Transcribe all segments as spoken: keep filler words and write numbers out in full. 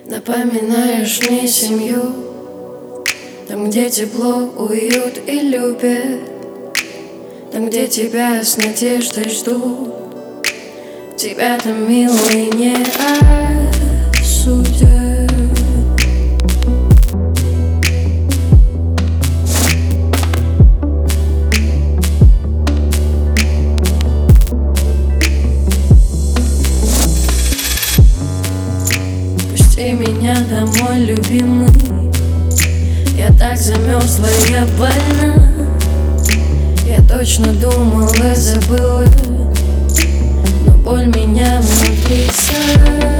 Напоминаешь мне семью, там, где тепло, уют и любят, там, где тебя с надеждой ждут. Тебя там, милый, не осудят. Пусти меня домой, любимый. Я так замерзла, я больна. Я точно думала, забыла, но боль меня внутри сожгла.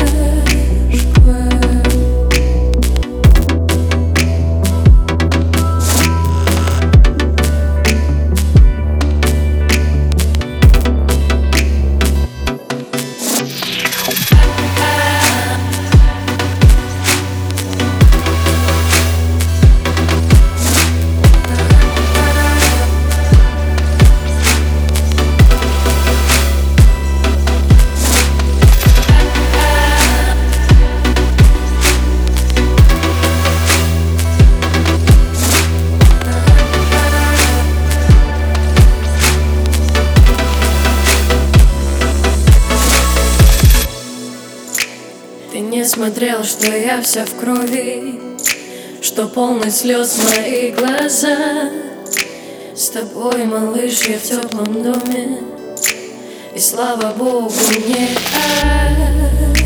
Ты не смотрел, что я вся в крови, что полны слез мои глаза. С тобой, малыш, я в теплом доме, и слава Богу, не